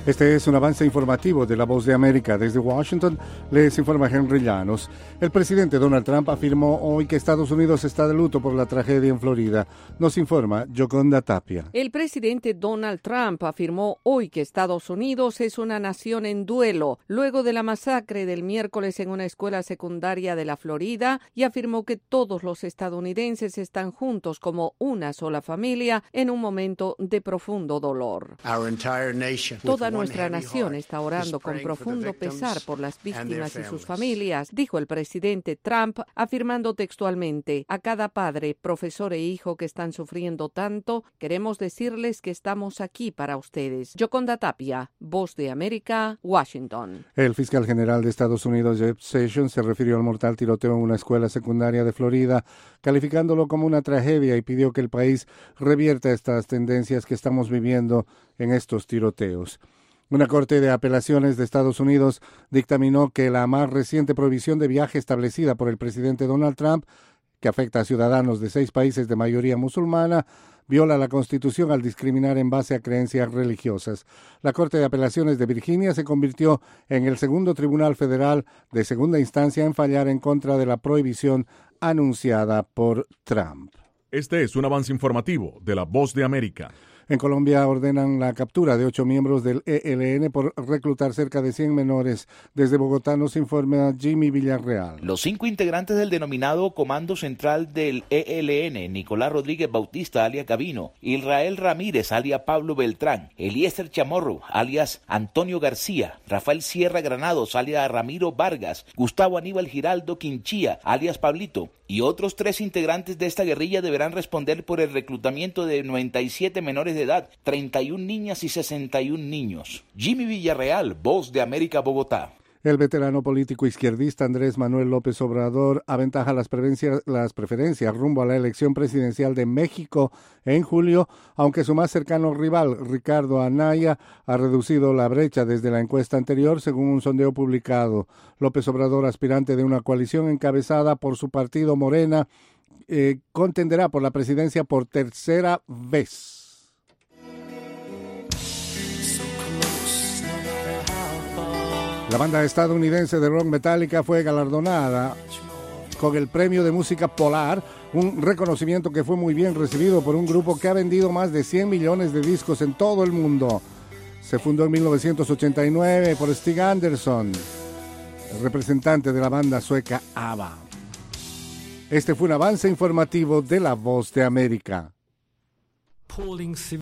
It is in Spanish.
Este es un avance informativo de La Voz de América. Desde Washington les informa Henry Llanos. El presidente Donald Trump afirmó hoy que Estados Unidos está de luto por la tragedia en Florida. Nos informa Yoconda Tapia. El presidente Donald Trump afirmó hoy que Estados Unidos es una nación en duelo luego de la masacre del miércoles en una escuela secundaria de la Florida y afirmó que todos los estadounidenses están juntos como una sola familia en un momento de profundo dolor. Toda nuestra nación está orando con profundo pesar por las víctimas y sus familias, dijo el presidente Trump, afirmando textualmente: a cada padre, profesor e hijo que están sufriendo tanto, queremos decirles que estamos aquí para ustedes. Yoconda Tapia, Voz de América, Washington. El fiscal general de Estados Unidos, Jeff Sessions, se refirió al mortal tiroteo en una escuela secundaria de Florida, calificándolo como una tragedia, y pidió que el país revierta estas tendencias que estamos viviendo en estos tiroteos. Una corte de apelaciones de Estados Unidos dictaminó que la más reciente prohibición de viaje establecida por el presidente Donald Trump, que afecta a ciudadanos de 6 países de mayoría musulmana, viola la Constitución al discriminar en base a creencias religiosas. La Corte de Apelaciones de Virginia se convirtió en el segundo tribunal federal de segunda instancia en fallar en contra de la prohibición anunciada por Trump. Este es un avance informativo de La Voz de América. En Colombia ordenan la captura de 8 miembros del ELN por reclutar cerca de 100 menores. Desde Bogotá nos informa Jimmy Villarreal. Los 5 integrantes del denominado Comando Central del ELN, Nicolás Rodríguez Bautista, alias Gavino, Israel Ramírez, alias Pablo Beltrán, Eliezer Chamorro, alias Antonio García, Rafael Sierra Granados, alias Ramiro Vargas, Gustavo Aníbal Giraldo Quinchía, alias Pablito, y otros 3 integrantes de esta guerrilla deberán responder por el reclutamiento de 97 menores de edad, 31 niñas y 61 niños. Jimmy Villarreal, Voz de América, Bogotá. El veterano político izquierdista Andrés Manuel López Obrador aventaja las preferencias rumbo a la elección presidencial de México en julio, aunque su más cercano rival, Ricardo Anaya, ha reducido la brecha desde la encuesta anterior, según un sondeo publicado. López Obrador, aspirante de una coalición encabezada por su partido Morena, contenderá por la presidencia por tercera vez. La banda estadounidense de rock Metallica fue galardonada con el Premio de Música Polar, un reconocimiento que fue muy bien recibido por un grupo que ha vendido más de 100 millones de discos en todo el mundo. Se fundó en 1989 por Stig Andersson, el representante de la banda sueca ABBA. Este fue un avance informativo de La Voz de América.